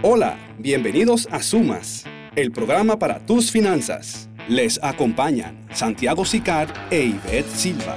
Hola, bienvenidos a Sumas, el programa para tus finanzas. Les acompañan Santiago Sicar e Ivette Silva.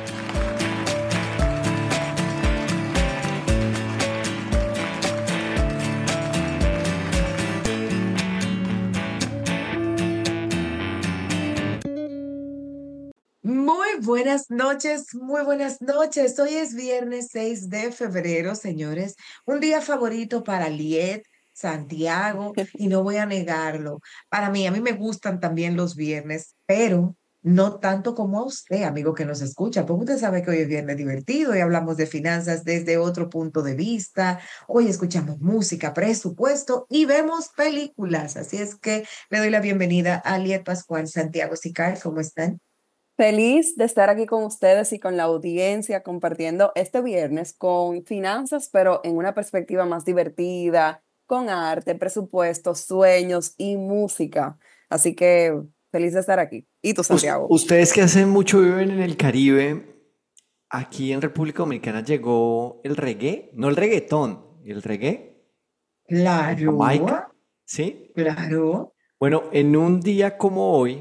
Muy buenas noches, muy buenas noches. Hoy es viernes 6 de febrero, señores. Un día favorito para Liet, Santiago, y no voy a negarlo. Para mí, a mí me gustan también los viernes, pero no tanto como a usted, amigo que nos escucha, porque usted sabe que hoy es viernes divertido y hablamos de finanzas desde otro punto de vista. Hoy escuchamos música, presupuesto y vemos películas. Así es que le doy la bienvenida a Liet Pascual, Santiago Sicar. ¿Cómo están? Feliz de estar aquí con ustedes y con la audiencia compartiendo este viernes con finanzas, pero en una perspectiva más divertida, con arte, presupuestos, sueños y música. Así que feliz de estar aquí. ¿Y tú, Santiago? Ustedes que hacen mucho viven en el Caribe, aquí en República Dominicana llegó el reggae, no el reggaetón, el reggae, Claro, Jamaica, ¿sí? claro. Bueno, en un día como hoy,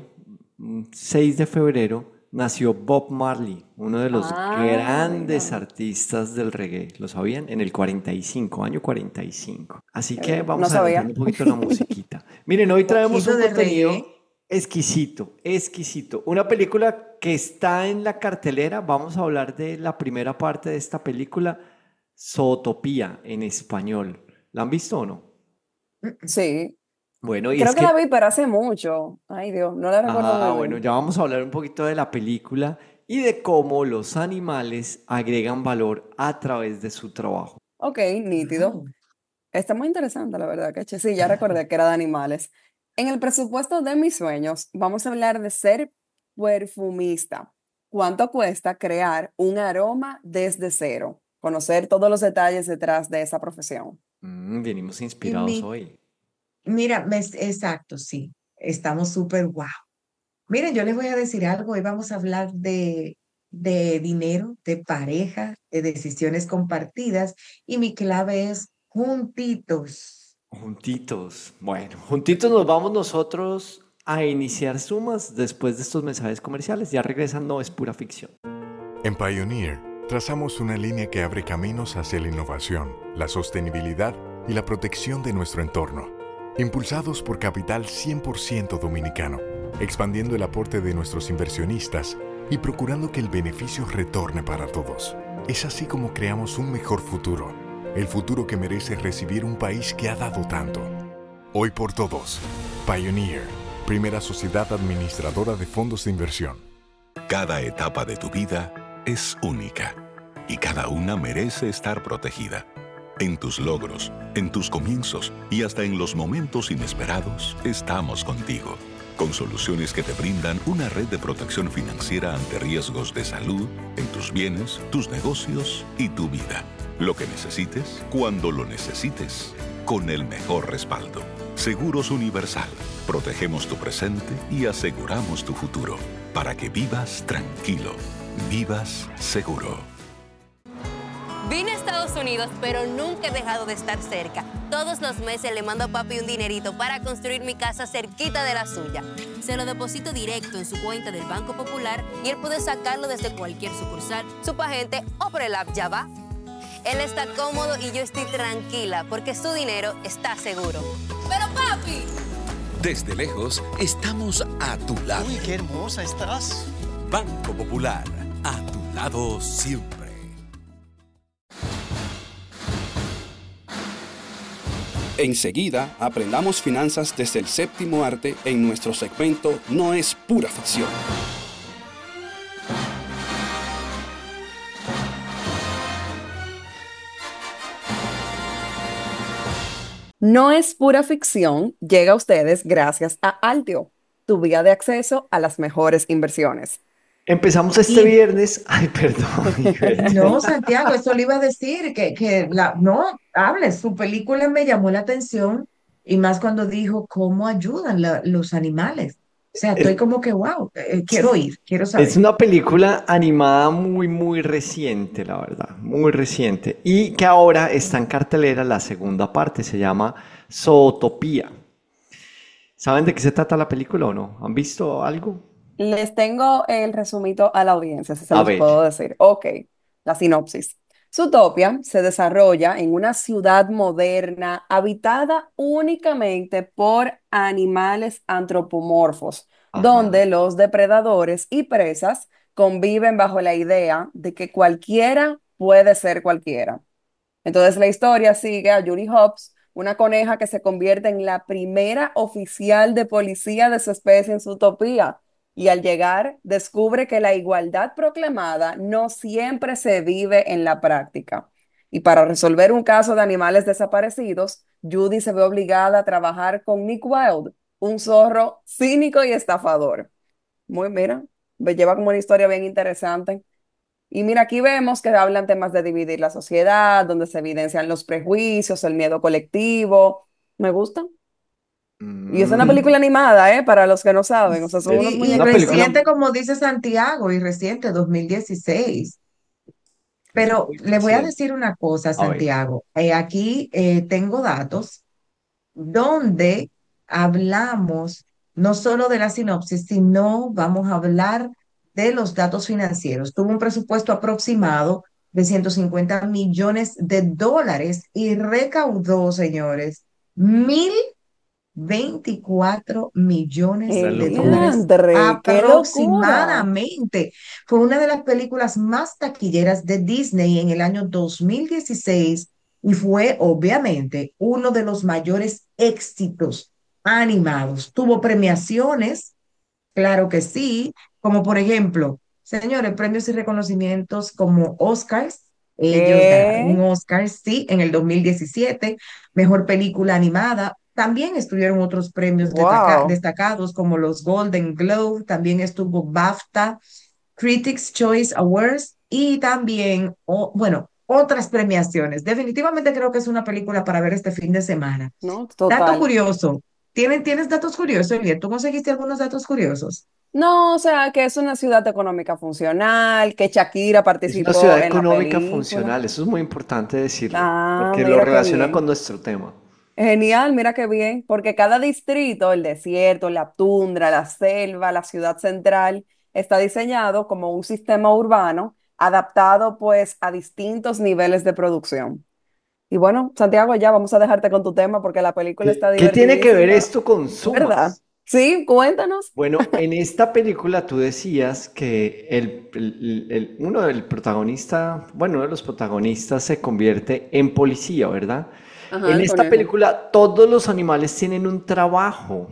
6 de febrero, nació Bob Marley, uno de los grandes Mira. artistas del reggae. ¿Lo sabían? En el 45, año 45. Así que No vamos a adelantar sabía. un poquito la musiquita. Miren, hoy traemos Poquito un de contenido reggae. exquisito, exquisito. Una película que está en la cartelera. Vamos a hablar de la primera parte de esta película, Zootopía en español. ¿La han visto o no? Sí, Bueno, y creo es que la que vi, pero hace mucho. Ay, Dios, no la recuerdo muy bueno, bien. ya vamos a hablar un poquito de la película y de cómo los animales agregan valor a través de su trabajo. Ok, nítido. Wow. Está muy interesante, la verdad, que sí, ya recordé que era de animales. En el presupuesto de mis sueños, vamos a hablar de ser perfumista. ¿Cuánto cuesta crear un aroma desde cero? Conocer todos los detalles detrás de esa profesión. Venimos Y inspirados hoy. mira, exacto, sí. Estamos súper wow. Miren, yo les voy a decir algo. Hoy vamos a hablar de dinero, de pareja, de decisiones compartidas. Y mi clave es juntitos. Juntitos. Bueno, juntitos nos vamos nosotros a iniciar sumas después de estos mensajes comerciales. Ya regresan, no es pura ficción. En Pioneer, trazamos una línea que abre caminos hacia la innovación, la sostenibilidad y la protección de nuestro entorno. Impulsados por capital 100% dominicano, expandiendo el aporte de nuestros inversionistas y procurando que el beneficio retorne para todos. Es así como creamos un mejor futuro, el futuro que merece recibir un país que ha dado tanto. Hoy por todos, Pioneer, primera sociedad administradora de fondos de inversión. Cada etapa de tu vida es única y cada una merece estar protegida. En tus logros, en tus comienzos y hasta en los momentos inesperados, estamos contigo. Con soluciones que te brindan una red de protección financiera ante riesgos de salud, en tus bienes, tus negocios y tu vida. Lo que necesites, cuando lo necesites, con el mejor respaldo. Seguros Universal. Protegemos tu presente y aseguramos tu futuro. Para que vivas tranquilo. Vivas seguro. Vine a Estados Unidos, pero nunca he dejado de estar cerca. Todos los meses le mando a papi un dinerito para construir mi casa cerquita de la suya. Se lo deposito directo en su cuenta del Banco Popular y él puede sacarlo desde cualquier sucursal, subagente o por el app Ya Va. Él está cómodo y yo estoy tranquila porque su dinero está seguro. ¡Pero papi! Desde lejos, estamos a tu lado. Uy, qué hermosa estás. Banco Popular, a tu lado siempre. Enseguida, aprendamos finanzas desde el séptimo arte en nuestro segmento No es pura ficción. No es pura ficción, llega a ustedes gracias a Altio, tu vía de acceso a las mejores inversiones. Empezamos este Y viernes. Ay, perdón, no, Ivette. Santiago, eso le iba a decir no, hable, su película me llamó la atención y más cuando dijo cómo ayudan los animales. sea, estoy Es, como que, wow, quiero ir, quiero es saber. una película animada muy, muy reciente, la verdad, muy reciente. Y que ahora está en cartelera la segunda parte, se llama Zootopía. ¿Saben de qué se trata la película o no? ¿Han visto algo? Les tengo el resumito a la audiencia, si se A los ver. puedo decir. Ok, la sinopsis. Zootopia se desarrolla en una ciudad moderna habitada únicamente por animales antropomorfos, Ajá. donde los depredadores y presas conviven bajo la idea de que cualquiera puede ser cualquiera. Entonces la historia sigue a Julie Hobbs, una coneja que se convierte en la primera oficial de policía de su especie en Zootopia. Y al llegar, descubre que la igualdad proclamada no siempre se vive en la práctica. Y para resolver un caso de animales desaparecidos, Judy se ve obligada a trabajar con Nick Wilde, un zorro cínico y estafador. Muy, mira, me lleva como una historia bien interesante. Y mira, aquí vemos que hablan temas de dividir la sociedad, donde se evidencian los prejuicios, el miedo colectivo. Me gusta. Y es una Mm, película animada, ¿eh? Para los que no saben. O sea, son unos Sí, y una muñequitos. película reciente, como dice Santiago, y reciente, 2016. es Pero muy le voy a reciente. decir una cosa, A ver. Santiago. Aquí tengo datos donde hablamos no solo de la sinopsis, sino vamos a hablar de los datos financieros. Tuvo un presupuesto aproximado de 150 millones de dólares y recaudó, señores, 1.024 millones Una de locura. dólares ¡Diantre! ¡Qué locura! aproximadamente. Fue una de las películas más taquilleras de Disney en el año 2016 y fue obviamente uno de los mayores éxitos animados. Tuvo premiaciones, claro que sí, como por ejemplo, señores, premios y reconocimientos como Oscars. Ellos ganaron un ¿Qué? Oscar, sí, en el 2017, mejor película animada. También estuvieron otros premios ¡Wow! destacados como los Golden Globe, también estuvo BAFTA, Critics' Choice Awards y también, bueno, otras premiaciones. Definitivamente creo que es una película para ver este fin de semana. ¿No? Dato Total. curioso. ¿Tienes datos curiosos, Eliel? ¿Tú conseguiste algunos datos curiosos? No, o sea, que es una ciudad económica funcional, que Shakira Es una ciudad participó en la económica película. funcional. Eso es muy importante decirlo, Ah, porque lo mira qué relaciona con bien. nuestro tema. Genial, mira qué bien, porque cada distrito, el desierto, la tundra, la selva, la ciudad central, está diseñado como un sistema urbano adaptado pues a distintos niveles de producción. Y bueno, Santiago, ya vamos a dejarte con tu tema porque la película está ¿Qué tiene que ver divertidísima, esto con ¿verdad? sumas? Sí, cuéntanos. Bueno, en esta película tú decías que uno del protagonista, bueno, uno de los protagonistas se convierte en policía, ¿verdad? Ajá, En el esta conejo. película todos los animales tienen un trabajo.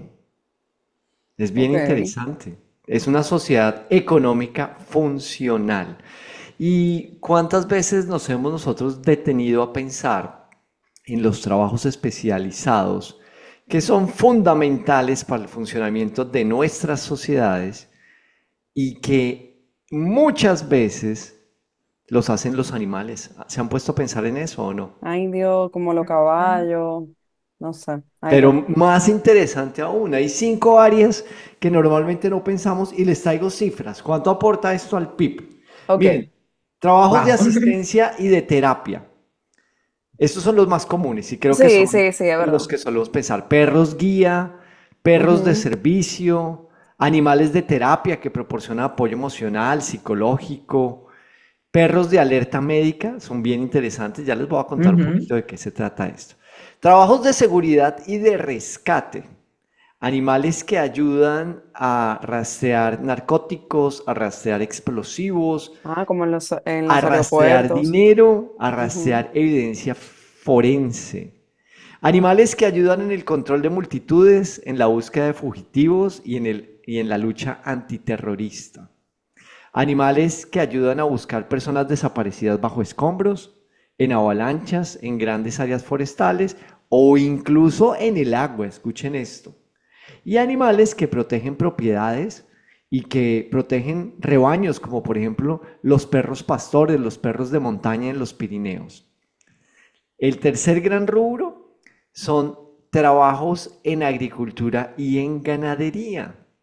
Es bien Ok. interesante. Es una sociedad económica funcional. ¿Y cuántas veces nos hemos nosotros detenido a pensar en los trabajos especializados que son fundamentales para el funcionamiento de nuestras sociedades y que muchas veces los hacen los animales? ¿Se han puesto a pensar en eso o no? Ay, Dios, como los caballos, no sé. Ay, Pero no. más interesante aún, hay 5 áreas que normalmente no pensamos y les traigo cifras. ¿Cuánto aporta esto al PIB? Ok. Miren, trabajos de Wow. asistencia y de terapia. Estos son los más comunes y creo que Sí, son sí, sí, es en verdad. los que solemos pensar. Perros guía, perros de Ujú. servicio, animales de terapia que proporcionan apoyo emocional, psicológico, perros de alerta médica, son bien interesantes. Ya les voy a contar un Ujú. poquito de qué se trata esto. Trabajos de seguridad y de rescate. Animales que ayudan a rastrear narcóticos, a rastrear explosivos, Ah, como en a los rastrear aeropuertos. dinero, a Ujú. rastrear evidencia forense. Animales que ayudan en el control de multitudes, en la búsqueda de fugitivos y en la lucha antiterrorista. Animales que ayudan a buscar personas desaparecidas bajo escombros, en avalanchas, en grandes áreas forestales o incluso en el agua. Escuchen esto. Y animales que protegen propiedades y que protegen rebaños, como por ejemplo los perros pastores, los perros de montaña en los Pirineos. El tercer gran rubro son trabajos en agricultura y en ganadería.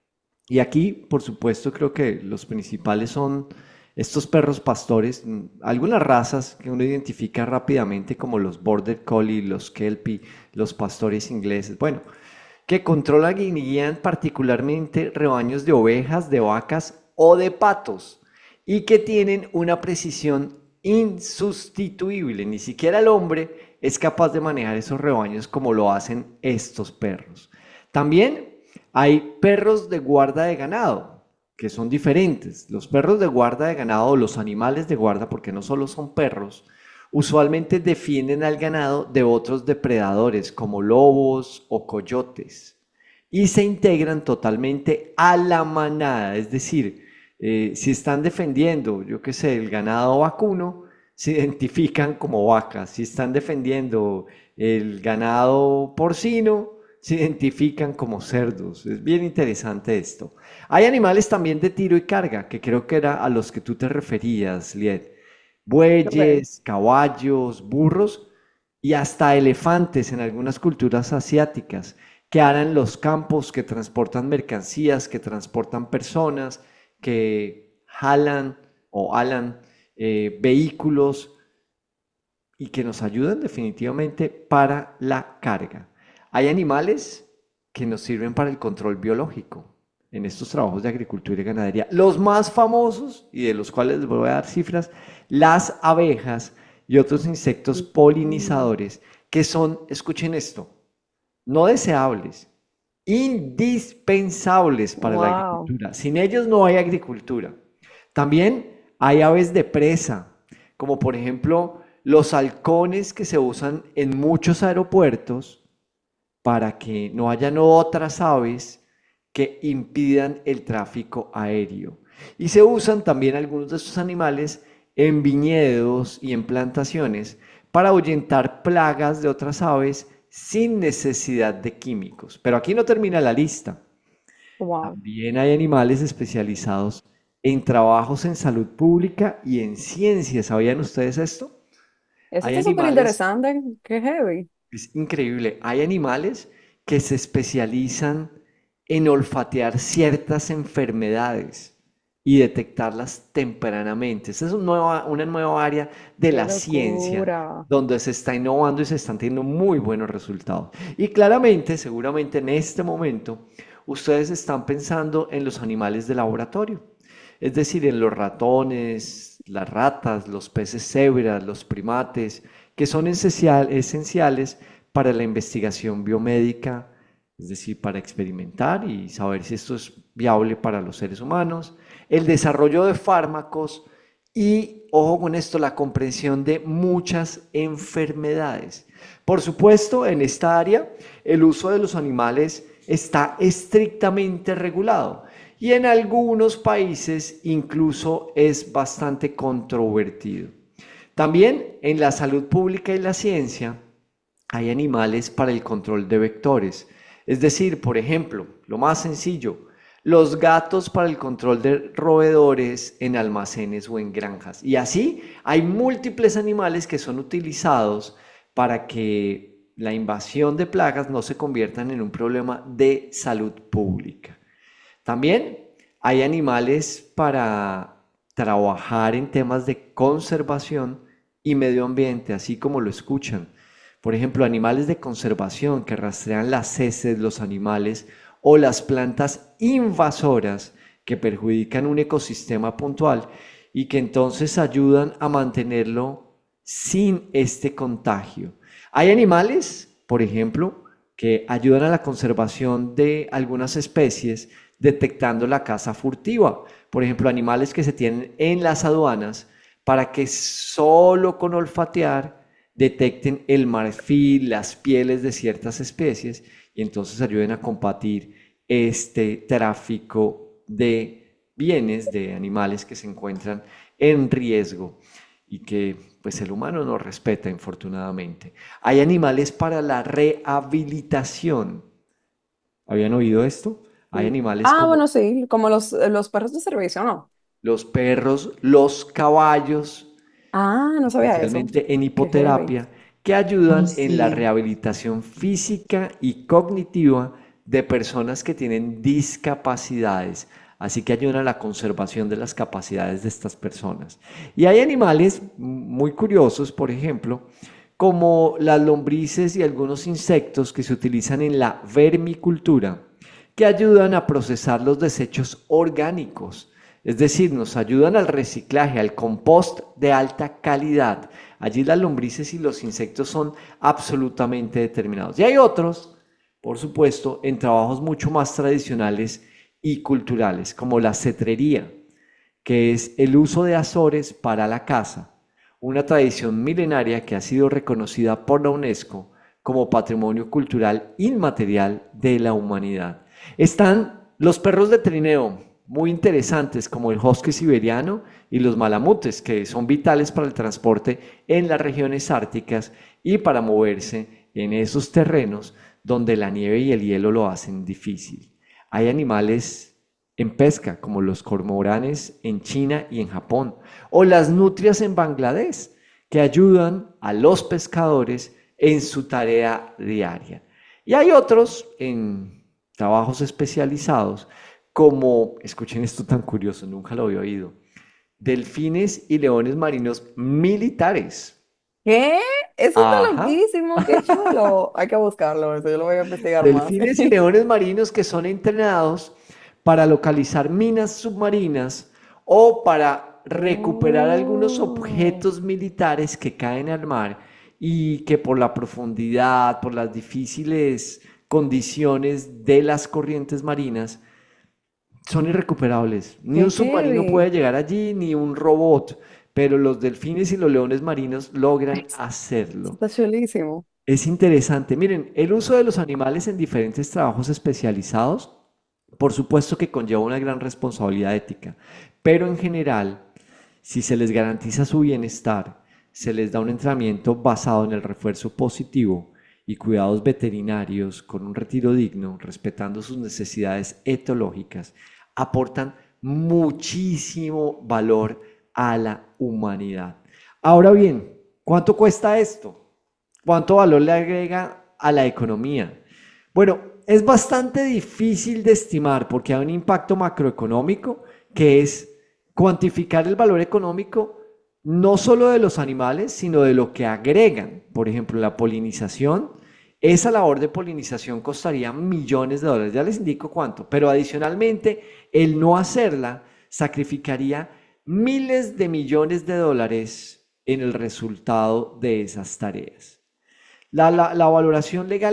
Y aquí, por supuesto, creo que los principales son estos perros pastores, algunas razas que uno identifica rápidamente como los Border Collie, los Kelpie, los pastores ingleses, bueno, que controlan y guían particularmente rebaños de ovejas, de vacas o de patos y que tienen una precisión insustituible. Ni siquiera el hombre es capaz de manejar esos rebaños como lo hacen estos perros. También hay perros de guarda de ganado, que son diferentes. Los perros de guarda de ganado, los animales de guarda, porque no solo son perros, usualmente defienden al ganado de otros depredadores como lobos o coyotes y se integran totalmente a la manada, es decir, si están defendiendo, yo qué sé, el ganado vacuno, se identifican como vacas, si están defendiendo el ganado porcino, se identifican como cerdos. Es bien interesante esto. Hay animales también de tiro y carga, que creo que era a los que tú te referías, Liet. Ok. Bueyes, caballos, burros y hasta elefantes en algunas culturas asiáticas, que aran los campos, que transportan mercancías, que transportan personas, que jalan o alan vehículos y que nos ayudan definitivamente para la carga. Hay animales que nos sirven para el control biológico en estos trabajos de agricultura y ganadería. Los más famosos, y de los cuales les voy a dar cifras, las abejas y otros insectos Mm. polinizadores que son, escuchen esto, no deseables, indispensables para la Wow. agricultura. Sin ellos no hay agricultura. También hay aves de presa, como por ejemplo los halcones que se usan en muchos aeropuertos para que no hayan otras aves que impidan el tráfico aéreo. Y se usan también algunos de estos animales en viñedos y en plantaciones para ahuyentar plagas de otras aves sin necesidad de químicos. Pero aquí no termina la lista. Wow. También hay animales especializados en trabajos en salud pública y en ciencia. ¿Sabían ustedes esto? Eso Hay está súper animales, interesante. Qué heavy. es increíble, hay animales que se especializan en olfatear ciertas enfermedades y detectarlas tempranamente. Esta es una nueva área de Qué la ciencia locura. donde se está innovando y se están teniendo muy buenos resultados. Y claramente, seguramente en este momento, ustedes están pensando en los animales de laboratorio, es decir, en los ratones, las ratas, los peces cebras, los primates, que son esenciales para la investigación biomédica, es decir, para experimentar y saber si esto es viable para los seres humanos, el desarrollo de fármacos y, ojo con esto, la comprensión de muchas enfermedades. Por supuesto, en esta área, el uso de los animales está estrictamente regulado y en algunos países incluso es bastante controvertido. También en la salud pública y la ciencia hay animales para el control de vectores. Es decir, por ejemplo, lo más sencillo, los gatos para el control de roedores en almacenes o en granjas. Y así hay múltiples animales que son utilizados para que la invasión de plagas no se conviertan en un problema de salud pública. También hay animales para trabajar en temas de conservación y medio ambiente, así como lo escuchan. Por ejemplo, animales de conservación que rastrean las heces, los animales o las plantas invasoras que perjudican un ecosistema puntual y que entonces ayudan a mantenerlo sin este contagio. Hay animales, por ejemplo, que ayudan a la conservación de algunas especies detectando la caza furtiva. Por ejemplo, animales que se tienen en las aduanas para que solo con olfatear detecten el marfil, las pieles de ciertas especies y entonces ayuden a combatir este tráfico de bienes, de animales que se encuentran en riesgo y que pues el humano no respeta, infortunadamente. Hay animales para la rehabilitación. ¿Habían oído esto? Hay Mm. animales Ah, como bueno, sí, como los perros de servicio, ¿no? los perros, los caballos, Ah, no sabía eso. especialmente en Qué heavy. hipoterapia, que Ay, ayudan en la sí. rehabilitación física y cognitiva de personas que tienen discapacidades, así que ayudan a la conservación de las capacidades de estas personas. Y hay animales muy curiosos, por ejemplo, como las lombrices y algunos insectos que se utilizan en la vermicultura, que ayudan a procesar los desechos orgánicos. Es decir, nos ayudan al reciclaje, al compost de alta calidad. Allí las lombrices y los insectos son absolutamente determinados. Y hay otros, por supuesto, en trabajos mucho más tradicionales y culturales, como la cetrería, que es el uso de azores para la caza, una tradición milenaria que ha sido reconocida por la UNESCO como Patrimonio Cultural Inmaterial de la Humanidad. Están los perros de trineo, muy interesantes, como el husky siberiano y los malamutes, que son vitales para el transporte en las regiones árticas y para moverse en esos terrenos donde la nieve y el hielo lo hacen difícil. Hay animales en pesca, como los cormoranes en China y en Japón, o las nutrias en Bangladesh, que ayudan a los pescadores en su tarea diaria. Y hay otros en trabajos especializados, como, escuchen esto tan curioso, nunca lo había oído, delfines y leones marinos militares. ¿Qué? Eso está Ajá. loquísimo, qué chulo. Hay que buscarlo, eso yo lo voy a investigar más. Delfines y leones marinos que son entrenados para localizar minas submarinas o para recuperar algunos Oh, objetos militares que caen al mar y que por la profundidad, por las difíciles condiciones de las corrientes marinas, son irrecuperables. Ni un qué submarino heavy. puede llegar allí, ni un robot, pero los delfines y los leones marinos logran Eso hacerlo. está chulísimo. Es interesante. Miren, el uso de los animales en diferentes trabajos especializados, por supuesto que conlleva una gran responsabilidad ética, pero en general, si se les garantiza su bienestar, se les da un entrenamiento basado en el refuerzo positivo y cuidados veterinarios con un retiro digno, respetando sus necesidades etológicas, aportan muchísimo valor a la humanidad. Ahora bien, ¿cuánto cuesta esto? ¿Cuánto valor le agrega a la economía? Bueno, es bastante difícil de estimar porque hay un impacto macroeconómico que es cuantificar el valor económico no solo de los animales, sino de lo que agregan. Por ejemplo, la polinización. Esa labor de polinización costaría millones de dólares, ya les indico cuánto, pero adicionalmente el no hacerla sacrificaría miles de millones de dólares en el resultado de esas tareas. La valoración legal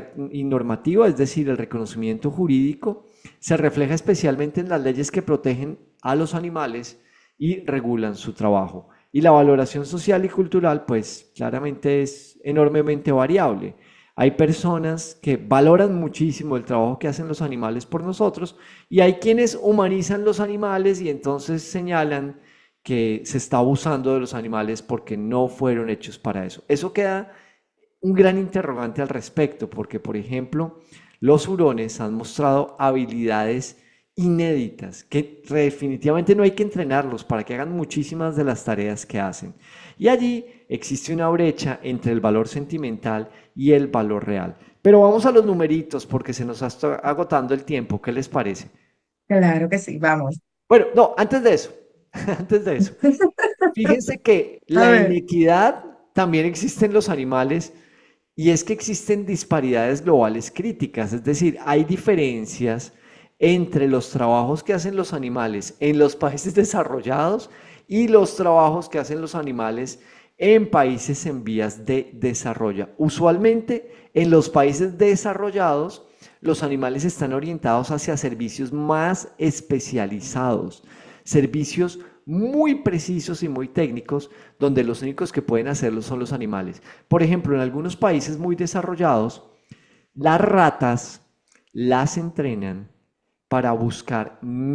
y normativa, es decir, el reconocimiento jurídico, se refleja especialmente en las leyes que protegen a los animales y regulan su trabajo. Y la valoración social y cultural, pues claramente es enormemente variable. Hay personas que valoran muchísimo el trabajo que hacen los animales por nosotros y hay quienes humanizan los animales y entonces señalan que se está abusando de los animales porque no fueron hechos para eso. Eso queda un gran interrogante al respecto porque, por ejemplo, los hurones han mostrado habilidades inéditas que definitivamente no hay que entrenarlos para que hagan muchísimas de las tareas que hacen. Y allí existe una brecha entre el valor sentimental y el valor real. Pero vamos a los numeritos porque se nos está agotando el tiempo. ¿Qué les parece? Claro que sí, vamos. Bueno, no, antes de eso, antes de eso, fíjense que A la ver, inequidad también existe en los animales y es que existen disparidades globales críticas, es decir, hay diferencias entre los trabajos que hacen los animales en los países desarrollados y los trabajos que hacen los animales en países en vías de desarrollo. Usualmente en los países desarrollados los animales están orientados hacia servicios más especializados, servicios muy precisos y muy técnicos, donde los únicos que pueden hacerlo son los animales. Por ejemplo, en algunos países muy desarrollados, las ratas las entrenan para buscar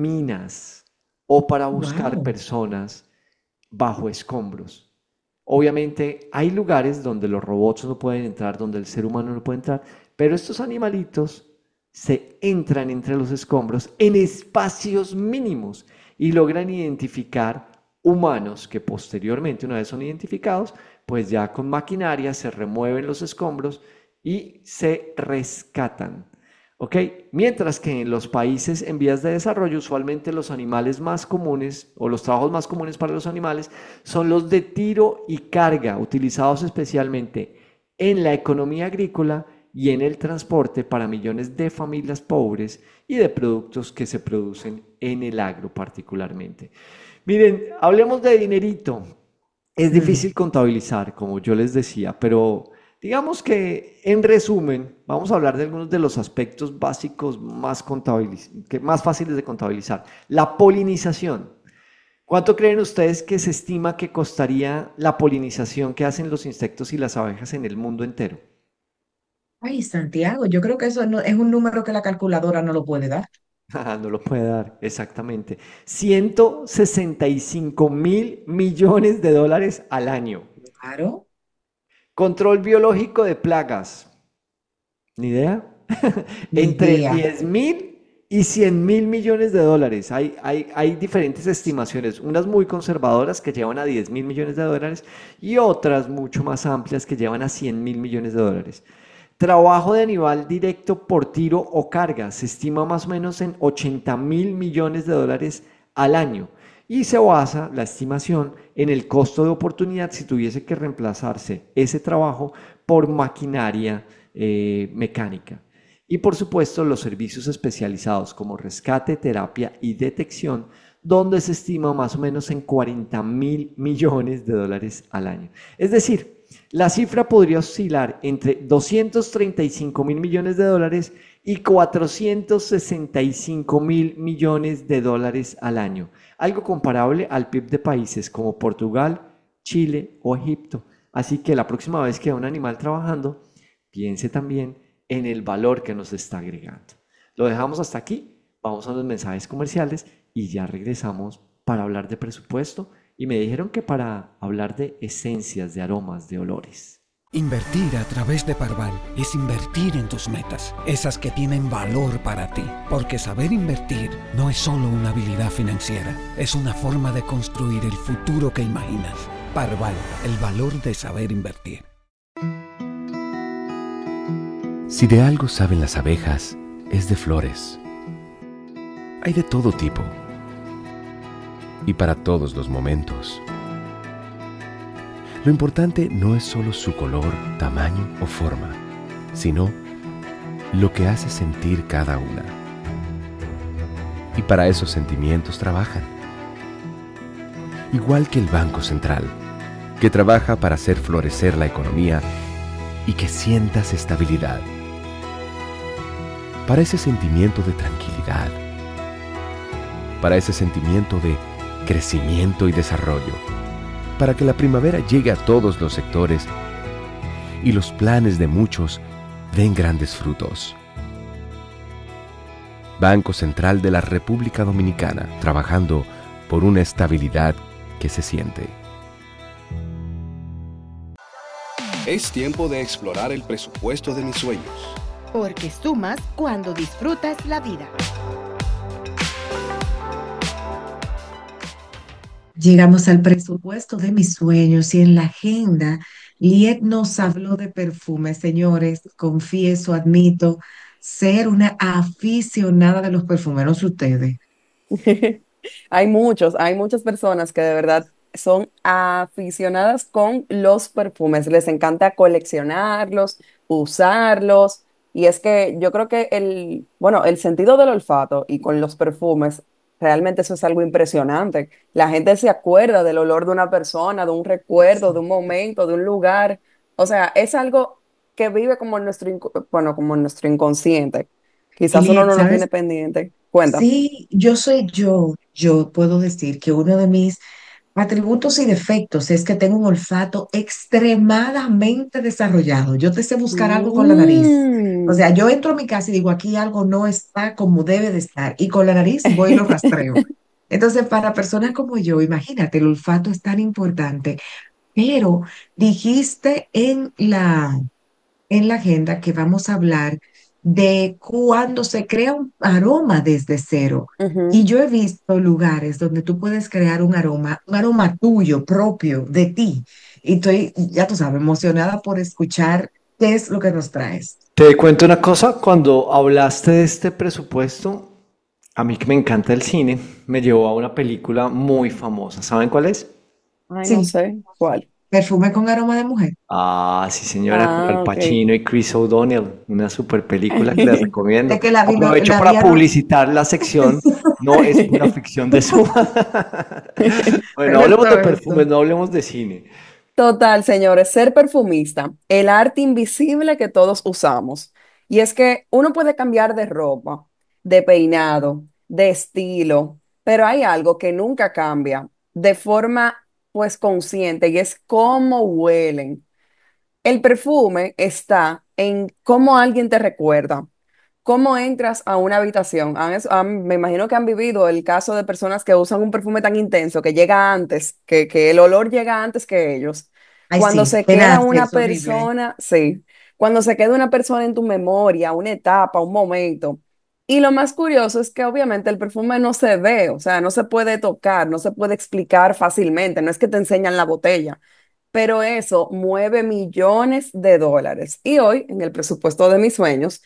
minas o para buscar wow. personas bajo escombros. Obviamente hay lugares donde los robots no pueden entrar, donde el ser humano no puede entrar, pero estos animalitos se entran entre los escombros en espacios mínimos y logran identificar humanos que posteriormente, una vez son identificados, pues ya con maquinaria se remueven los escombros y se rescatan. ¿ok? Mientras que en los países en vías de desarrollo, usualmente los animales más comunes o los trabajos más comunes para los animales son los de tiro y carga, utilizados especialmente en la economía agrícola y en el transporte para millones de familias pobres y de productos que se producen en el agro particularmente. Miren, hablemos de dinerito. Es Mm. difícil contabilizar, como yo les decía, pero digamos que en resumen, vamos a hablar de algunos de los aspectos básicos más fáciles de contabilizar. La polinización. ¿Cuánto creen ustedes que se estima que costaría la polinización que hacen los insectos y las abejas en el mundo entero? Ay, Santiago, yo creo que eso no, es un número que la calculadora no lo puede dar. No lo puede dar, exactamente. 165.000 millones de dólares al año. Claro. Control biológico de plagas. ¿Ni idea? Ni Entre idea. 10.000 y 100.000 millones de dólares. Hay diferentes estimaciones, unas muy conservadoras que llevan a 10.000 millones de dólares y otras mucho más amplias que llevan a 100.000 millones de dólares. Trabajo de animal directo por tiro o carga se estima más o menos en 80.000 millones de dólares al año y se basa la estimación en el costo de oportunidad si tuviese que reemplazarse ese trabajo por maquinaria mecánica. Y por supuesto los servicios especializados como rescate, terapia y detección, donde se estima más o menos en 40.000 millones de dólares al año. Es decir, la cifra podría oscilar entre 235.000 millones de dólares y 465.000 millones de dólares al año, algo comparable al PIB de países como Portugal, Chile o Egipto. Así que la próxima vez que vea un animal trabajando, piense también en el valor que nos está agregando. Lo dejamos hasta aquí, vamos a los mensajes comerciales y ya regresamos para hablar de presupuesto y me dijeron que para hablar de esencias, de aromas, de olores. Invertir a través de Parval es invertir en tus metas, esas que tienen valor para ti. Porque saber invertir no es solo una habilidad financiera, es una forma de construir el futuro que imaginas. Parval, el valor de saber invertir. Si de algo saben las abejas, es de flores. Hay de todo tipo y para todos los momentos. Lo importante no es solo su color, tamaño o forma, sino lo que hace sentir cada una. Y para esos sentimientos trabajan. Igual que el Banco Central, que trabaja para hacer florecer la economía y que sientas estabilidad. Para ese sentimiento de tranquilidad. Para ese sentimiento de crecimiento y desarrollo. Para que la primavera llegue a todos los sectores y los planes de muchos den grandes frutos. Banco Central de la República Dominicana, trabajando por una estabilidad que se siente. Es tiempo de explorar el presupuesto de mis sueños. Porque sumas cuando disfrutas la vida. Llegamos al presupuesto de mis sueños y en la agenda, Liet nos habló de perfumes, señores. Confieso, admito, ser una aficionada de los perfumes, no sé ustedes. Hay muchas personas que de verdad son aficionadas con los perfumes, les encanta coleccionarlos, usarlos, y es que yo creo que bueno, el sentido del olfato y con los perfumes, realmente eso es algo impresionante. La gente se acuerda del olor de una persona, de un recuerdo, de un momento, de un lugar, o sea, es algo que vive como en bueno, como en nuestro inconsciente. Y Quizás uno Liet, no lo tiene ¿sabes? pendiente. Cuenta. Sí, yo puedo decir que uno de mis atributos y defectos es que tengo un olfato extremadamente desarrollado. Yo te sé buscar algo con la nariz. O Mm. sea, yo entro a mi casa y digo, aquí algo no está como debe de estar. Y con la nariz voy y lo rastreo. Entonces, para personas como yo, imagínate, el olfato es tan importante. Pero dijiste en la agenda que vamos a hablar de cuando se crea un aroma desde cero. Ujú. Y yo he visto lugares donde tú puedes crear un aroma tuyo, propio, de ti. Y estoy, ya tú sabes, emocionada por escuchar qué es lo que nos traes. Te cuento una cosa, cuando hablaste de este presupuesto, a mí que me encanta el cine, me llevó a una película muy famosa. ¿Saben cuál es? Ay, no Sí, sé cuál. perfume con aroma de mujer. Ah, sí, señora, con Al Ah, ok. Pacino y Chris O'Donnell, una super película que les recomiendo. Es que la vi, Aprovecho la vi para publicitar la sección, no es pura ficción de su. Bueno, hablemos de Eso, perfumes, eso. no hablemos de cine. Total, señores, ser perfumista, el arte invisible que todos usamos. Y es que uno puede cambiar de ropa, de peinado, de estilo, pero hay algo que nunca cambia de forma pues consciente y es cómo huelen. El perfume está en cómo alguien te recuerda, cómo entras a una habitación. Me imagino que han vivido el caso de personas que usan un perfume tan intenso que llega antes, que el olor llega antes que ellos. Ay, Cuando sí, se queda tenaz, una es horrible. persona, sí, cuando se queda una persona en tu memoria, una etapa, un momento. Y lo más curioso es que obviamente el perfume no se ve, o sea, no se puede tocar, no se puede explicar fácilmente, no es que te enseñan la botella, pero eso mueve millones de dólares. Y hoy, en el presupuesto de mis sueños,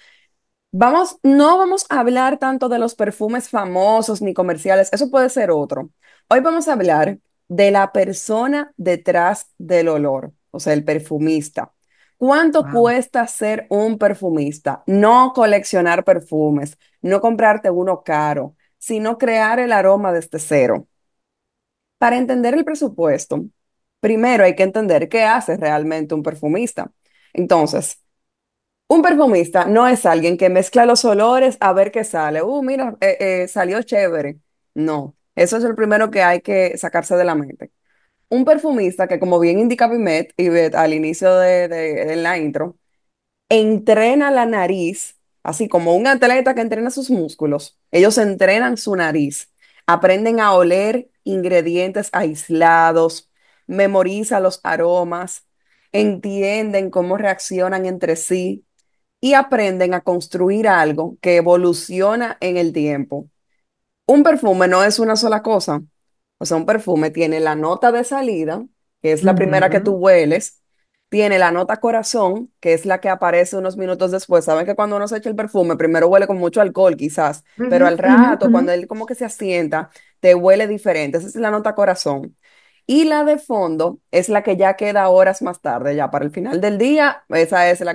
no vamos a hablar tanto de los perfumes famosos ni comerciales, eso puede ser otro. Hoy vamos a hablar de la persona detrás del olor, o sea, el perfumista. ¿Cuánto Wow. cuesta ser un perfumista? No coleccionar perfumes, no comprarte uno caro, sino crear el aroma desde cero. Para entender el presupuesto, primero hay que entender qué hace realmente un perfumista. Entonces, un perfumista no es alguien que mezcla los olores a ver qué sale. Mira, salió chévere. No, eso es el primero que hay que sacarse de la mente. Un perfumista que, como bien indica Bimet y Bet al inicio de la intro, entrena la nariz, así como un atleta que entrena sus músculos. Ellos entrenan su nariz, aprenden a oler ingredientes aislados, memorizan los aromas, entienden cómo reaccionan entre sí y aprenden a construir algo que evoluciona en el tiempo. Un perfume no es una sola cosa. O sea, un perfume tiene la nota de salida, que es la primera que tú Ujú, hueles, tiene la nota corazón, que es la que aparece unos minutos después. Saben que cuando uno se echa el perfume, primero huele con mucho alcohol, quizás, ujú, pero al ujú, rato, ujú. cuando él como que se asienta, te huele diferente. Esa es la nota corazón. Y la de fondo es la que ya queda horas más tarde, ya para el final del día, esa es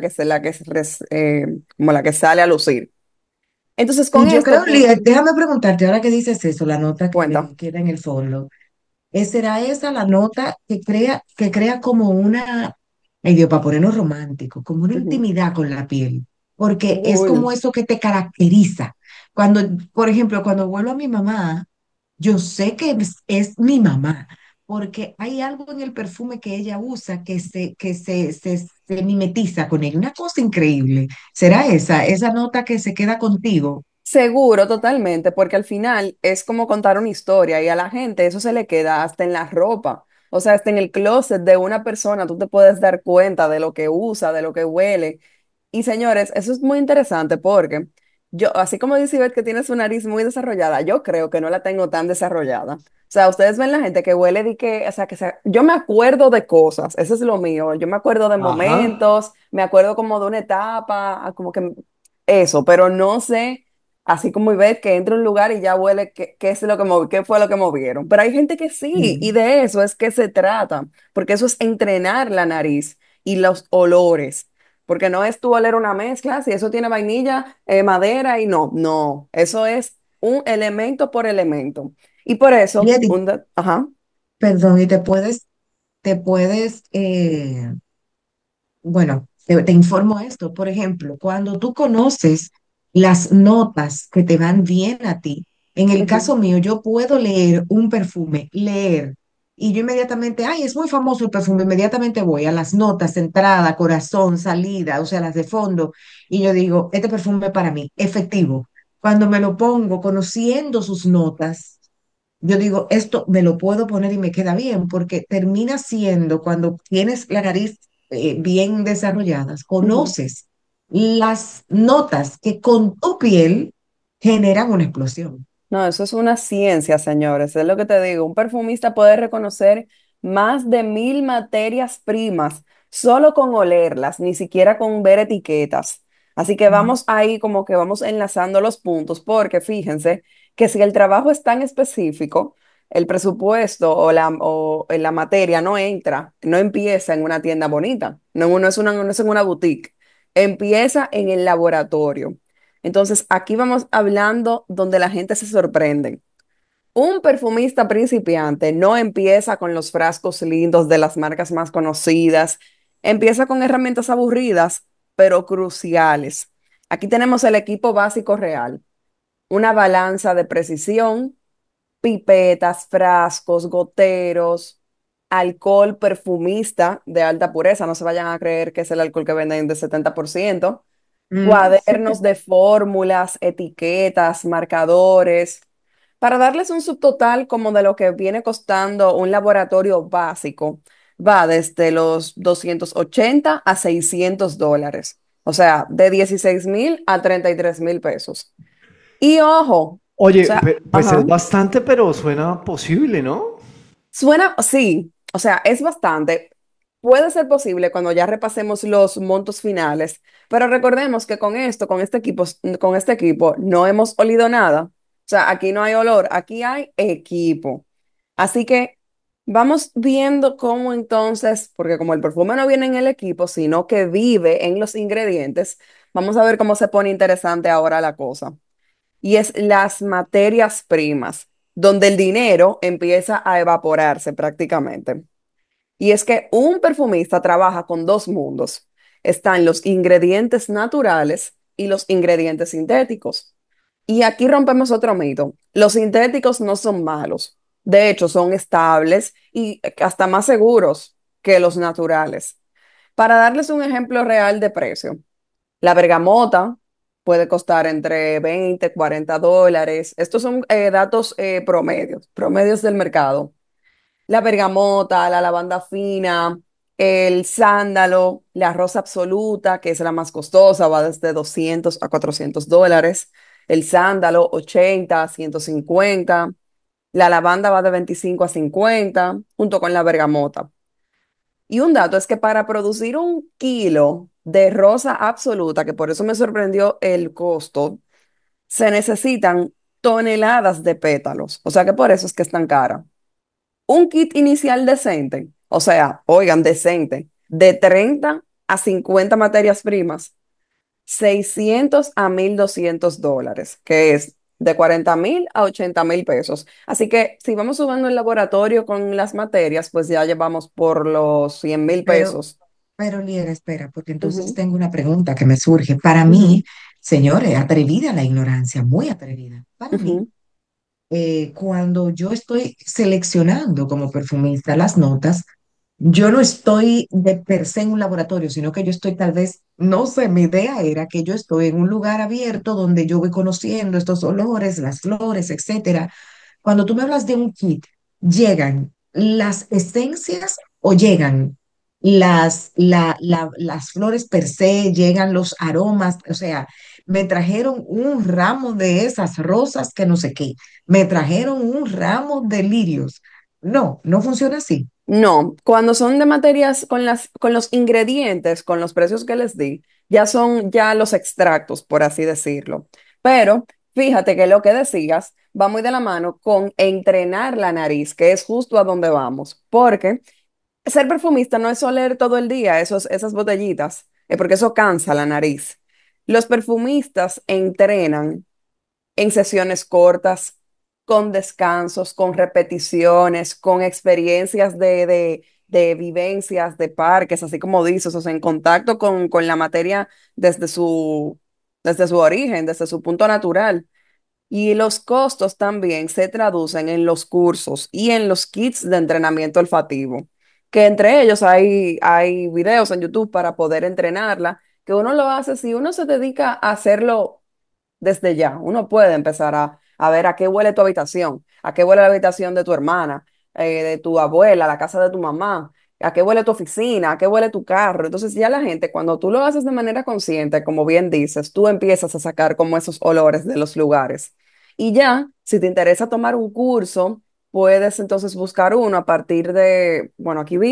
como la que sale a lucir. Entonces, con Y yo esto, creo, Lía, déjame preguntarte, ahora que dices eso, la nota cuenta. que queda en el fondo, ¿será esa la nota que crea como una, ay Dios, para ponernos romántico, como una Ujú. intimidad con la piel? Porque es como Uy, eso que te caracteriza. Cuando, por ejemplo, cuando vuelvo a mi mamá, yo sé que es mi mamá, porque hay algo en el perfume que ella usa se mimetiza con ella. Una cosa increíble. ¿Será esa nota que se queda contigo? seguro, totalmente, porque al final es como contar una historia y a la gente eso se le queda hasta en la ropa. O sea, hasta en el closet de una persona tú te puedes dar cuenta de lo que usa, de lo que huele. Y señores, eso es muy interesante porque yo, así como dice Ivette que tiene su nariz muy desarrollada, yo creo que no la tengo tan desarrollada. O sea, ustedes ven la gente que huele de que, o sea, yo me acuerdo de cosas, eso es lo mío, yo me acuerdo de Ajá. momentos, me acuerdo como de una etapa, como que eso, pero no sé, así como Ivette que entra a un lugar y ya huele qué es lo que qué fue lo que movieron. Pero hay gente que sí, y Sí. de eso es que se trata, porque eso es entrenar la nariz y los olores. Porque no es tú oler una mezcla, si eso tiene vainilla, madera y no, eso es un elemento por elemento. Y por eso, Lady, ajá, perdón, y bueno, te informo esto. Por ejemplo, cuando tú conoces las notas que te van bien a ti, en el ujú. caso mío, yo puedo leer un perfume, leer, y yo inmediatamente, ay, es muy famoso el perfume, inmediatamente voy a las notas, entrada, corazón, salida, o sea, las de fondo, y yo digo, este perfume para mí, efectivo. Cuando me lo pongo, conociendo sus notas, yo digo, esto me lo puedo poner y me queda bien, porque termina siendo cuando tienes la nariz bien desarrolladas, Ujú. conoces las notas que con tu piel generan una explosión. No, eso es una ciencia, señores. Es lo que te digo. Un perfumista puede reconocer más de 1000 materias primas solo con olerlas, ni siquiera con ver etiquetas. Así que vamos ahí como que vamos enlazando los puntos, porque fíjense que si el trabajo es tan específico, el presupuesto o la materia no entra, no empieza en una tienda bonita, no es en una boutique, empieza en el laboratorio. Entonces, aquí vamos hablando donde la gente se sorprende. Un perfumista principiante no empieza con los frascos lindos de las marcas más conocidas, empieza con herramientas aburridas, pero cruciales. Aquí tenemos el equipo básico real, una balanza de precisión, pipetas, frascos, goteros, alcohol perfumista de alta pureza, no se vayan a creer que es el alcohol que venden de 70%, Mm. cuadernos de fórmulas, etiquetas, marcadores, para darles un subtotal como de lo que viene costando un laboratorio básico, va desde los 280 a $600. O sea, de 16,000 a 33,000 pesos. Y ojo, o Oye, sea, pues ajá. es bastante, pero suena posible, ¿no? Suena, sí, o sea, es bastante. Puede ser posible cuando ya repasemos los montos finales, pero recordemos que con esto, con este equipo, no hemos olido nada. O sea, aquí no hay olor, aquí hay equipo. Así que vamos viendo cómo entonces, porque como el perfume no viene en el equipo, sino que vive en los ingredientes, vamos a ver cómo se pone interesante ahora la cosa y es las materias primas, donde el dinero empieza a evaporarse prácticamente. Y es que un perfumista trabaja con dos mundos. Están los ingredientes naturales y los ingredientes sintéticos. Y aquí rompemos otro mito. Los sintéticos no son malos. De hecho, son estables y hasta más seguros que los naturales. Para darles un ejemplo real de precio, la bergamota puede costar entre 20 $40. Estos son datos promedios del mercado. La bergamota, la lavanda fina, el sándalo, la rosa absoluta, que es la más costosa, va desde 200 a $400. El sándalo, 80 a 150. La lavanda va de 25 a 50, junto con la bergamota. Y un dato es que para producir 1 kilo de rosa absoluta, que por eso me sorprendió el costo, se necesitan toneladas de pétalos. O sea que por eso es que es tan cara. Un kit inicial decente, o sea, oigan, decente, de 30 a 50 materias primas, 600 a $1,200, que es de 40,000 a 80,000 pesos. Así que si vamos subiendo el laboratorio con las materias, pues ya llevamos por los 100,000 Pero, pesos. pero Liera, espera, porque entonces Ujú, tengo una pregunta que me surge. Para mí, ujú, señores, atrevida la ignorancia, muy atrevida. Para mí, ujú. cuando yo estoy seleccionando como perfumista las notas, yo no estoy de per se en un laboratorio, sino que yo estoy tal vez, no sé, mi idea era que yo estoy en un lugar abierto donde yo voy conociendo estos olores, las flores, etcétera. Cuando tú me hablas de un kit, ¿llegan las esencias o llegan las flores per se, llegan los aromas? O sea, me trajeron un ramo de esas rosas que no sé qué, me trajeron un ramo de lirios. No, no funciona así. No, cuando son de materias con los ingredientes, con los precios que les di, ya son ya los extractos, por así decirlo. Pero fíjate que lo que decías va muy de la mano con entrenar la nariz, que es justo a donde vamos. Porque ser perfumista no es oler todo el día esas botellitas, porque eso cansa la nariz. Los perfumistas entrenan en sesiones cortas, con descansos, con repeticiones, con experiencias de vivencias, de parques, así como dices, o sea, en contacto con la materia desde su origen, desde su punto natural. Y los costos también se traducen en los cursos y en los kits de entrenamiento olfativo, que entre ellos hay videos en YouTube para poder entrenarla, que uno lo hace si uno se dedica a hacerlo desde ya. Uno puede empezar a ver a qué huele tu habitación, a qué huele la habitación de tu hermana, de tu abuela, la casa de tu mamá, a qué huele tu oficina, a qué huele tu carro. Entonces ya la gente, cuando tú lo haces de manera consciente, como bien dices, tú empiezas a sacar como esos olores de los lugares. Y ya, si te interesa tomar un curso, puedes entonces buscar uno a partir de, bueno, aquí vi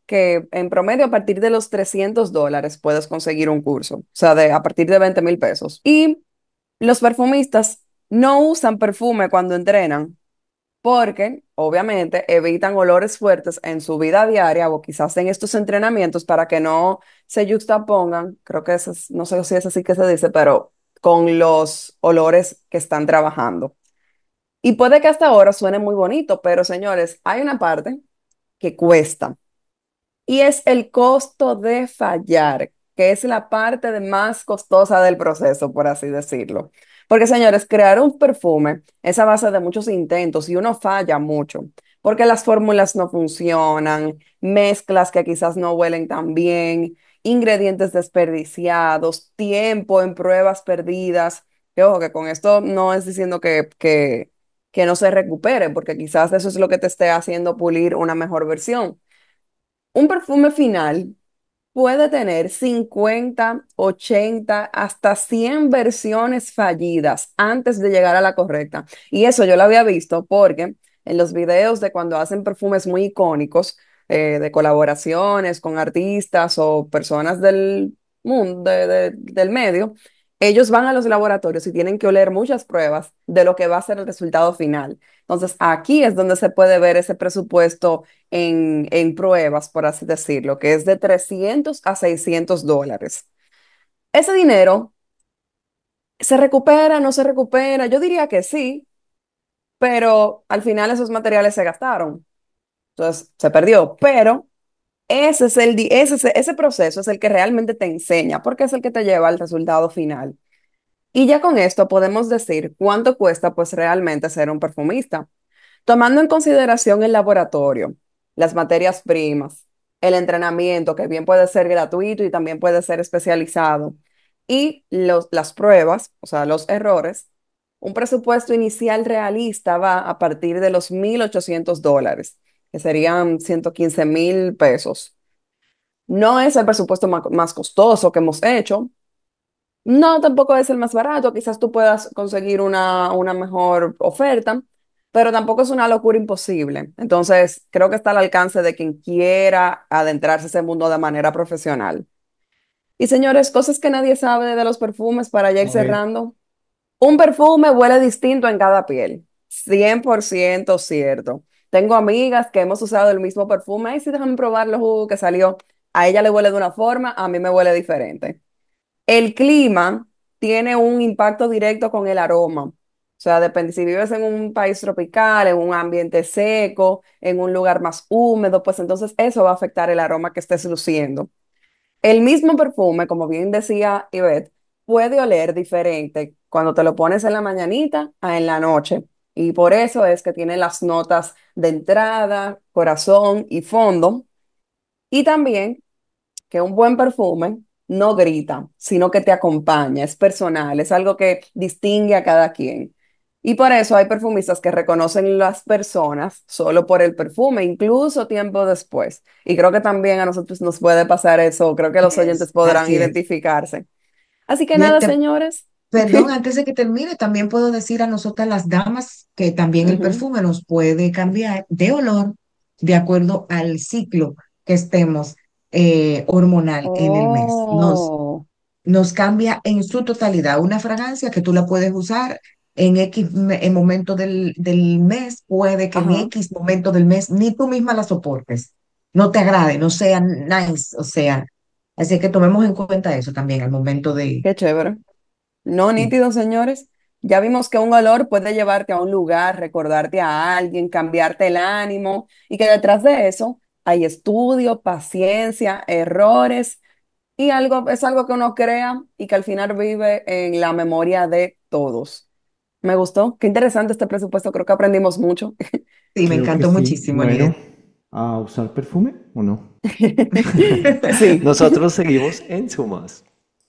que en promedio a partir de los $300 puedes conseguir un curso, o sea, a partir de 20,000 pesos. Y los perfumistas no usan perfume cuando entrenan porque obviamente evitan olores fuertes en su vida diaria o quizás en estos entrenamientos para que no se yuxtapongan, creo que no sé si es así que se dice, pero con los olores que están trabajando. Y puede que hasta ahora suene muy bonito, pero señores, hay una parte que cuesta. Y es el costo de fallar, que es la parte más costosa del proceso, por así decirlo. Porque, señores, crear un perfume es a base de muchos intentos y uno falla mucho, porque las fórmulas no funcionan, mezclas que quizás no huelen tan bien, ingredientes desperdiciados, tiempo en pruebas perdidas. Que ojo, que con esto no es diciendo que no se recupere, porque quizás eso es lo que te esté haciendo pulir una mejor versión. Un perfume final puede tener 50, 80, hasta 100 versiones fallidas antes de llegar a la correcta. Y eso yo lo había visto porque en los videos de cuando hacen perfumes muy icónicos, de colaboraciones con artistas o personas del mundo, del medio, ellos van a los laboratorios y tienen que oler muchas pruebas de lo que va a ser el resultado final. Entonces, aquí es donde se puede ver ese presupuesto en pruebas, por así decirlo, que es de $300 a $600. Ese dinero se recupera, no se recupera. Yo diría que sí, pero al final esos materiales se gastaron. Entonces, se perdió. Pero ese proceso es el que realmente te enseña, porque es el que te lleva al resultado final. Y ya con esto podemos decir cuánto cuesta pues realmente ser un perfumista. Tomando en consideración el laboratorio, las materias primas, el entrenamiento, que bien puede ser gratuito y también puede ser especializado, y las pruebas, o sea, los errores, un presupuesto inicial realista va a partir de los $1,800, que serían 115,000 pesos. No es el presupuesto más costoso que hemos hecho. No, tampoco es el más barato, quizás tú puedas conseguir una mejor oferta, pero tampoco es una locura imposible. Entonces, creo que está al alcance de quien quiera adentrarse a ese mundo de manera profesional. Y señores, cosas que nadie sabe de los perfumes para ya ir A ver. cerrando. Un perfume huele distinto en cada piel, 100% cierto. Tengo amigas que hemos usado el mismo perfume, ay, sí, déjame probarlo, que salió. A ella le huele de una forma, a mí me huele diferente. El clima tiene un impacto directo con el aroma. O sea, depende si vives en un país tropical, en un ambiente seco, en un lugar más húmedo, pues entonces eso va a afectar el aroma que estés luciendo. El mismo perfume, como bien decía Ivette, puede oler diferente cuando te lo pones en la mañanita a en la noche. Y por eso es que tiene las notas de entrada, corazón y fondo. Y también que un buen perfume no grita, sino que te acompaña, es personal, es algo que distingue a cada quien. Y por eso hay perfumistas que reconocen las personas solo por el perfume, incluso tiempo después. Y creo que también a nosotros nos puede pasar eso, creo que los oyentes podrán Así es. identificarse. Así que Bien, nada, señores. perdón, antes de que termine, también puedo decir a nosotras las damas que también el Ujú. perfume nos puede cambiar de olor de acuerdo al ciclo que estemos hormonal en el mes. Oh, Nos cambia en su totalidad. Una fragancia que tú la puedes usar en en momento del mes, puede que en ajá, X momento del mes ni tú misma la soportes, no te agrade, no sea nice, o sea, así que tomemos en cuenta eso también al momento de... qué chévere. No, Sí. nítido, señores. Ya vimos que un olor puede llevarte a un lugar, recordarte a alguien, cambiarte el ánimo y que detrás de eso hay estudio, paciencia, errores y es algo que uno crea y que al final vive en la memoria de todos. Me gustó. Qué interesante este presupuesto. Creo que aprendimos mucho. Sí, me Creo que encantó sí. muchísimo, Liet. Bueno, ¿a usar perfume o no? Sí. Nosotros seguimos en Sumas.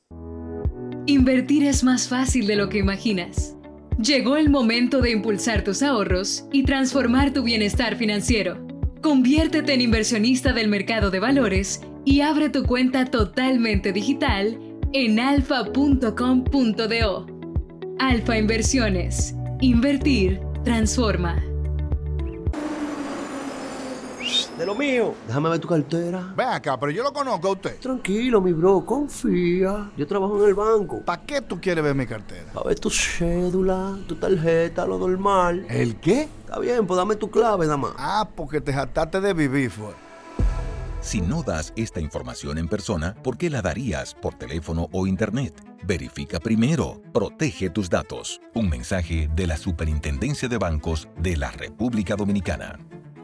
Invertir es más fácil de lo que imaginas. Llegó el momento de impulsar tus ahorros y transformar tu bienestar financiero. Conviértete en inversionista del mercado de valores y abre tu cuenta totalmente digital en alfa.com.do. Alfa Inversiones. Invertir transforma. de lo mío. Déjame ver tu cartera. Ven acá, pero yo lo conozco a usted. Tranquilo, mi bro, confía. Yo trabajo en el banco. ¿Para qué tú quieres ver mi cartera? A ver tu cédula, tu tarjeta, lo normal. ¿El qué? Está bien, pues dame tu clave, nada más. Ah, porque te jactaste de vivir, fue. Si no das esta información en persona, ¿por qué la darías por teléfono o internet? Verifica primero. Protege tus datos. Un mensaje de la Superintendencia de Bancos de la República Dominicana.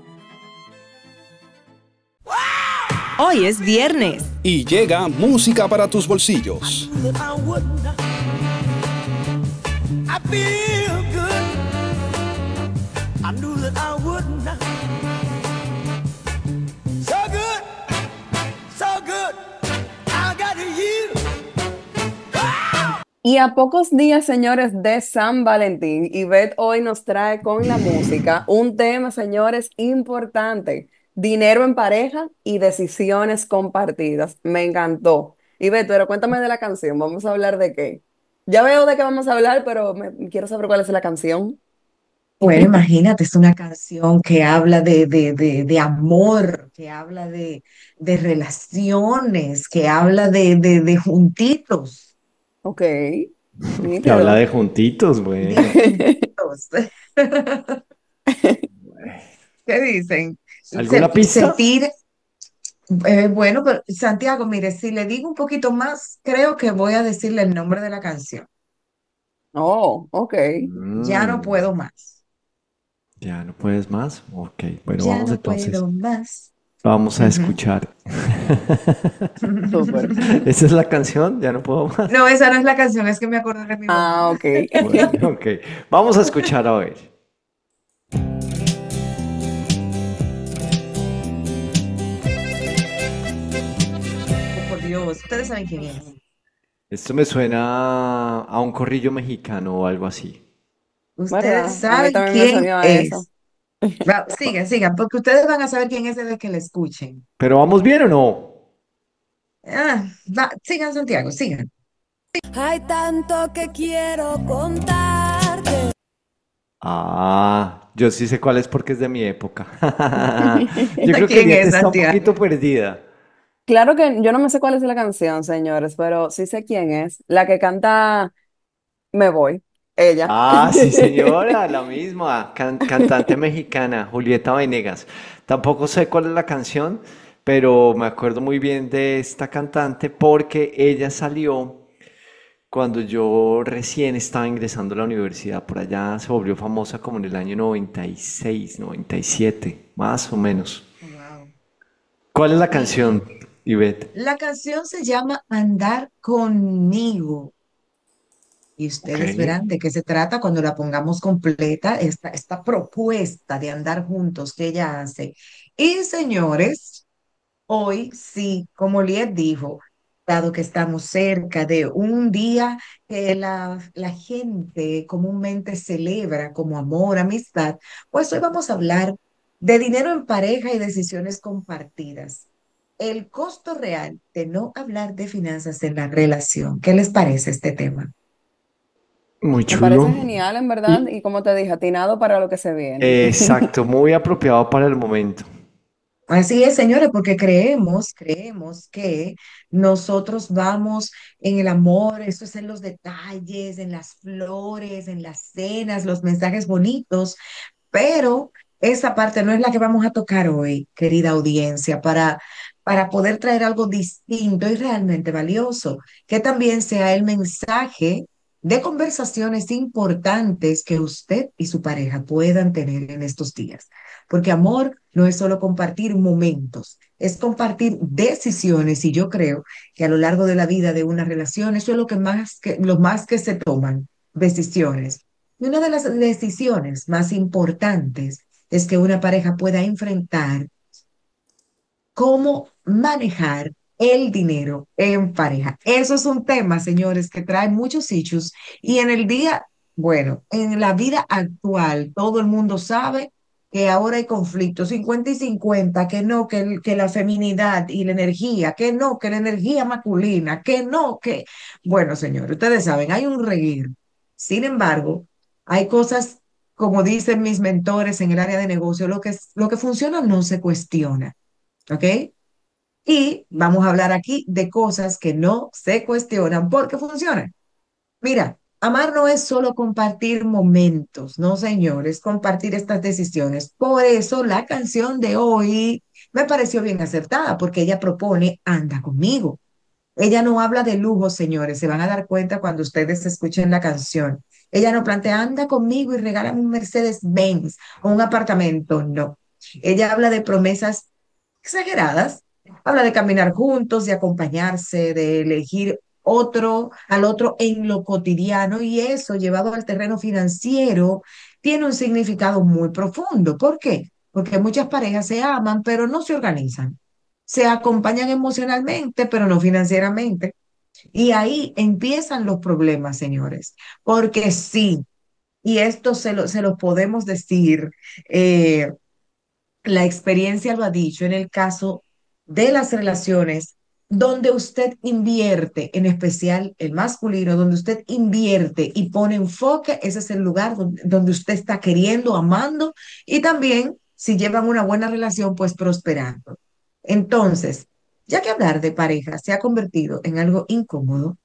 Hoy es viernes. Y llega música para tus bolsillos. Y a pocos días, señores, de San Valentín, Ivette hoy nos trae con la música un tema, señores, importante: dinero en pareja y decisiones compartidas. Me encantó. Ivette, pero cuéntame de la canción. ¿Vamos a hablar de qué? Ya veo de qué vamos a hablar, pero quiero saber cuál es la canción. Bueno, imagínate, es una canción que habla de amor, que habla de relaciones, que habla de juntitos. Ok. Que habla de juntitos, güey. Juntitos. ¿Qué dicen? ¿Alguna pista? Bueno, pero Santiago, mire, si le digo un poquito más, creo que voy a decirle el nombre de la canción. Oh, ok. Ya no puedo más. ¿Ya no puedes más? Ok, bueno, Ya vamos no entonces. puedo más. Vamos a escuchar. ¿Esa es la canción? ¿Ya no puedo más? No, esa no es la canción, es que me acordé de mi mamá. Ah, ok. Bueno, ok. Vamos a escuchar a ver. Oh, por Dios, ustedes saben quién es. Esto me suena a un corrillo mexicano o algo así. Ustedes ¿Verdad? A mí saben también me quién sonó a es. eso. Sigan, porque ustedes van a saber quién es desde que la escuchen. ¿Pero vamos bien o no? Sigan, Santiago, sigan. Hay tanto que quiero contarte. Ah, yo sí sé cuál es porque es de mi época. Yo creo que ¿Quién Liet es, está un Santiago? poquito perdida. Claro que yo no me sé cuál es la canción, señores, pero sí sé quién es. La que canta Me Voy. Ella. Ah, sí, señora, la misma, cantante mexicana, Julieta Venegas. Tampoco sé cuál es la canción, pero me acuerdo muy bien de esta cantante porque ella salió cuando yo recién estaba ingresando a la universidad. Por allá se volvió famosa como en el año 96, 97, más o menos. Wow. ¿Cuál es la canción, Ivette? La canción se llama Andar conmigo. Y ustedes Ok. verán de qué se trata cuando la pongamos completa, esta propuesta de andar juntos que ella hace. Y señores, hoy sí, como Liet dijo, dado que estamos cerca de un día que la gente comúnmente celebra como amor, amistad, pues hoy vamos a hablar de dinero en pareja y decisiones compartidas. El costo real de no hablar de finanzas en la relación. ¿Qué les parece este tema? Muy Me parece chulo. genial, en verdad, y como te dije, atinado para lo que se viene. Exacto, muy apropiado para el momento. Así es, señores, porque creemos que nosotros vamos en el amor, eso es en los detalles, en las flores, en las cenas, los mensajes bonitos, pero esa parte no es la que vamos a tocar hoy, querida audiencia, para poder traer algo distinto y realmente valioso, que también sea el mensaje de conversaciones importantes que usted y su pareja puedan tener en estos días. Porque amor no es solo compartir momentos, es compartir decisiones y yo creo que a lo largo de la vida de una relación eso es lo más que se toman, decisiones. Y una de las decisiones más importantes es que una pareja pueda enfrentar cómo manejar el dinero en pareja. Eso es un tema, señores, que trae muchos issues y en el día, bueno, en la vida actual, todo el mundo sabe que ahora hay conflictos 50 y 50, que no, que la feminidad y la energía, que no, que la energía masculina, que no, que... Bueno, señores, ustedes saben, hay un reguero. Sin embargo, hay cosas como dicen mis mentores en el área de negocio, lo que funciona no se cuestiona, ¿ok? Y vamos a hablar aquí de cosas que no se cuestionan porque funcionan. Mira, amar no es solo compartir momentos, no, señores, compartir estas decisiones. Por eso la canción de hoy me pareció bien acertada, porque ella propone anda conmigo. Ella no habla de lujo, señores, se van a dar cuenta cuando ustedes escuchen la canción. Ella no plantea anda conmigo y regálame un Mercedes-Benz o un apartamento, no. Ella habla de promesas exageradas, habla de caminar juntos, de acompañarse, de elegir al otro en lo cotidiano y eso llevado al terreno financiero tiene un significado muy profundo. ¿Por qué? Porque muchas parejas se aman, pero no se organizan. Se acompañan emocionalmente, pero no financieramente. Y ahí empiezan los problemas, señores. Porque sí, y esto se lo podemos decir, eh, la experiencia lo ha dicho en el caso de las relaciones donde usted invierte, en especial el masculino, donde usted invierte y pone enfoque, ese es el lugar donde usted está queriendo, amando y también, si llevan una buena relación, pues prosperando. Entonces, ya que hablar de pareja se ha convertido en algo incómodo,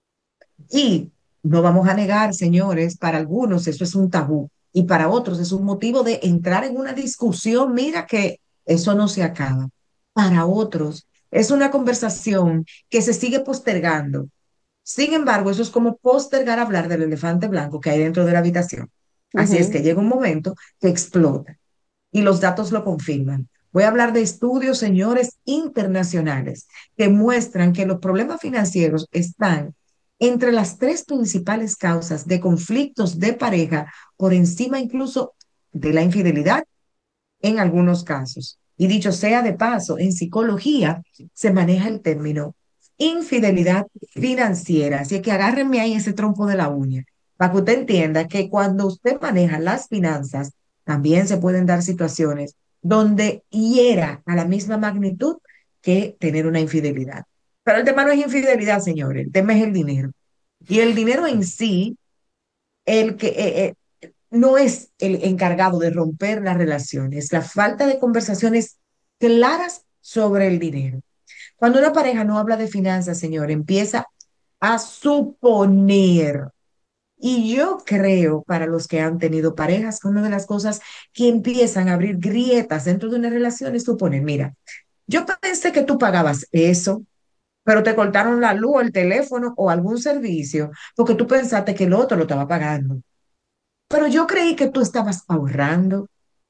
y no vamos a negar, señores, para algunos eso es un tabú y para otros es un motivo de entrar en una discusión. Mira que eso no se acaba. Para otros es una conversación que se sigue postergando. Sin embargo, eso es como postergar hablar del elefante blanco que hay dentro de la habitación. Así es Ujú. que llega un momento que explota y los datos lo confirman. Voy a hablar de estudios, señores, internacionales que muestran que los problemas financieros están entre las tres principales causas de conflictos de pareja, por encima incluso de la infidelidad en algunos casos. Y dicho sea de paso, en psicología se maneja el término infidelidad financiera. Así que agárrenme ahí ese trompo de la uña, para que usted entienda que cuando usted maneja las finanzas, también se pueden dar situaciones donde hiera a la misma magnitud que tener una infidelidad. Pero el tema no es infidelidad, señores, el tema es el dinero. Y el dinero en sí, el que, no es el encargado de romper las relaciones, la falta de conversaciones claras sobre el dinero. Cuando una pareja no habla de finanzas, señor, empieza a suponer. Y yo creo, para los que han tenido parejas, que una de las cosas que empiezan a abrir grietas dentro de una relación es suponer, mira, yo pensé que tú pagabas eso, pero te cortaron la luz, el teléfono o algún servicio, porque tú pensaste que el otro lo estaba pagando. Pero yo creí que tú estabas ahorrando.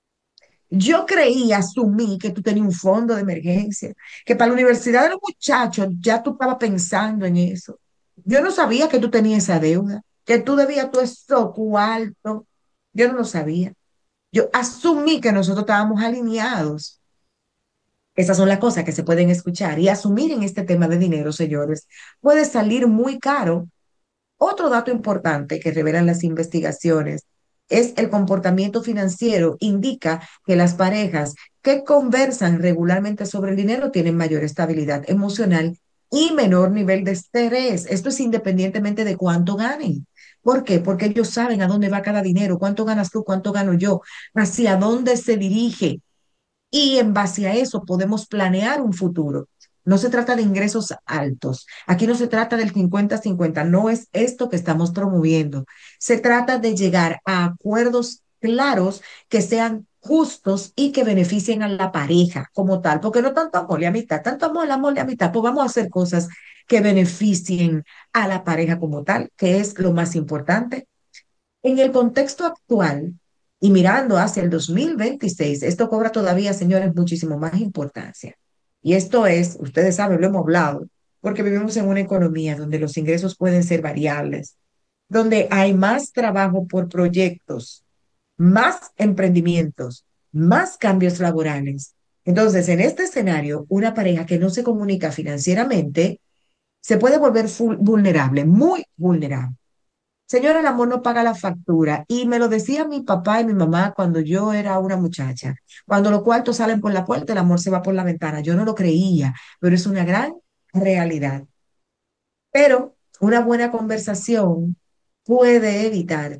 Yo creí, asumí que tú tenías un fondo de emergencia, que para la universidad de los muchachos ya tú estabas pensando en eso. Yo no sabía que tú tenías esa deuda, que tú debías todo eso cuarto. Yo no lo sabía. Yo asumí que nosotros estábamos alineados. Esas son las cosas que se pueden escuchar y asumir en este tema de dinero, señores, puede salir muy caro. Otro dato importante que revelan las investigaciones es el comportamiento financiero. Indica que las parejas que conversan regularmente sobre el dinero tienen mayor estabilidad emocional y menor nivel de estrés. Esto es independientemente de cuánto ganen. ¿Por qué? Porque ellos saben a dónde va cada dinero, cuánto ganas tú, cuánto gano yo, hacia dónde se dirige. Y en base a eso podemos planear un futuro. No se trata de ingresos altos. Aquí no se trata del 50-50. No es esto que estamos promoviendo. Se trata de llegar a acuerdos claros que sean justos y que beneficien a la pareja como tal. Porque no tanto amor y amistad, tanto amor y amistad. Pues vamos a hacer cosas que beneficien a la pareja como tal, que es lo más importante. En el contexto actual y mirando hacia el 2026, esto cobra todavía, señores, muchísimo más importancia. Y esto es, ustedes saben, lo hemos hablado, porque vivimos en una economía donde los ingresos pueden ser variables, donde hay más trabajo por proyectos, más emprendimientos, más cambios laborales. Entonces, en este escenario, una pareja que no se comunica financieramente se puede volver vulnerable, muy vulnerable. Señora, el amor no paga la factura. Y me lo decía mi papá y mi mamá cuando yo era una muchacha. Cuando los cuartos salen por la puerta, el amor se va por la ventana. Yo no lo creía, pero es una gran realidad. Pero una buena conversación puede evitarte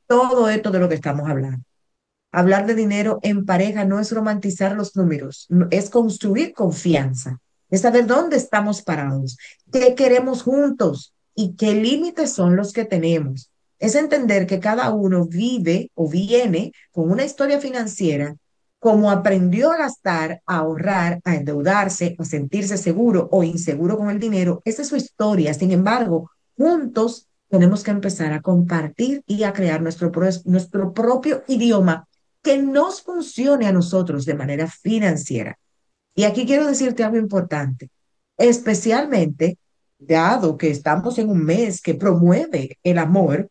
todo esto de lo que estamos hablando. Hablar de dinero en pareja no es romantizar los números, es construir confianza, es saber dónde estamos parados, qué queremos juntos y qué límites son los que tenemos. Es entender que cada uno vive o viene con una historia financiera, como aprendió a gastar, a ahorrar, a endeudarse, a sentirse seguro o inseguro con el dinero. Esa es su historia. Sin embargo, juntos tenemos que empezar a compartir y a crear nuestro propio idioma que nos funcione a nosotros de manera financiera. Y aquí quiero decirte algo importante, especialmente dado que estamos en un mes que promueve el amor,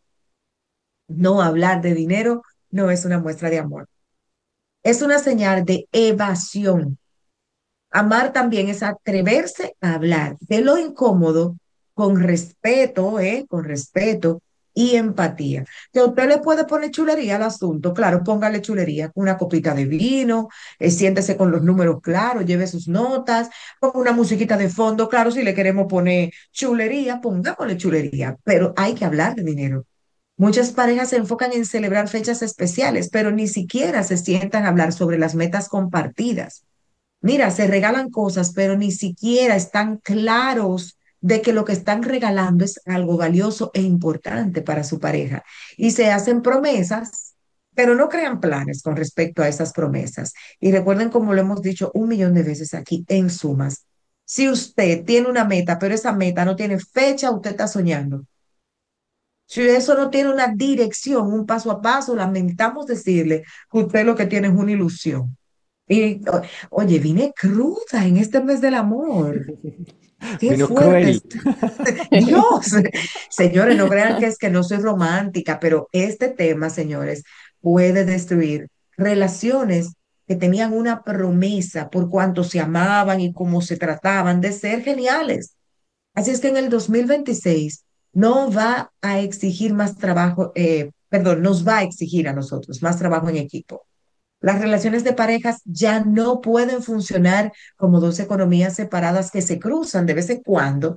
no hablar de dinero no es una muestra de amor, es una señal de evasión. Amar también es atreverse a hablar de lo incómodo con respeto, con respeto y empatía. Que usted le puede poner chulería al asunto, claro, póngale chulería, una copita de vino, siéntese con los números claros, lleve sus notas, ponga una musiquita de fondo, claro, si le queremos poner chulería, pongámosle chulería, pero hay que hablar de dinero. Muchas parejas se enfocan en celebrar fechas especiales, pero ni siquiera se sientan a hablar sobre las metas compartidas. Mira, se regalan cosas, pero ni siquiera están claros de que lo que están regalando es algo valioso e importante para su pareja. Y se hacen promesas, pero no crean planes con respecto a esas promesas. Y recuerden, como lo hemos dicho 1 millón de veces aquí, en sumas, si usted tiene una meta, pero esa meta no tiene fecha, usted está soñando. Si eso no tiene una dirección, un paso a paso, lamentamos decirle que usted lo que tiene es una ilusión. Y, oye, vine cruda en este mes del amor. Qué Vino fuerte. cruel. Dios. Señores, no crean que es que no soy romántica, pero este tema, señores, puede destruir relaciones que tenían una promesa por cuanto se amaban y cómo se trataban de ser geniales. Así es que en el 2026 no va a exigir más trabajo, perdón, nos va a exigir a nosotros más trabajo en equipo. Las relaciones de parejas ya no pueden funcionar como dos economías separadas que se cruzan de vez en cuando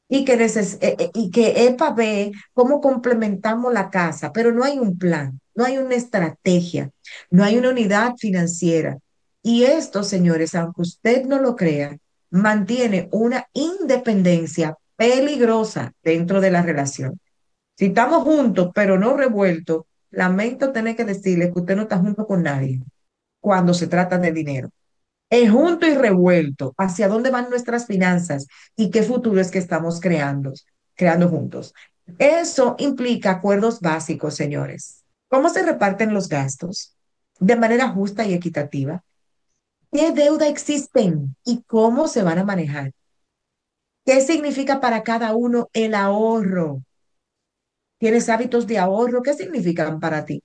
y que EPA ve cómo complementamos la casa, pero no hay un plan, no hay una estrategia, no hay una unidad financiera. Y esto, señores, aunque usted no lo crea, mantiene una independencia peligrosa dentro de la relación. Si estamos juntos, pero no revueltos, lamento tener que decirle que usted no está junto con nadie cuando se trata de dinero. Es junto y revuelto. ¿Hacia dónde van nuestras finanzas y qué futuro es que estamos creando juntos? Eso implica acuerdos básicos, señores. ¿Cómo se reparten los gastos? De manera justa y equitativa. ¿Qué deuda existen y cómo se van a manejar? ¿Qué significa para cada uno el ahorro? ¿Tienes hábitos de ahorro? ¿Qué significan para ti?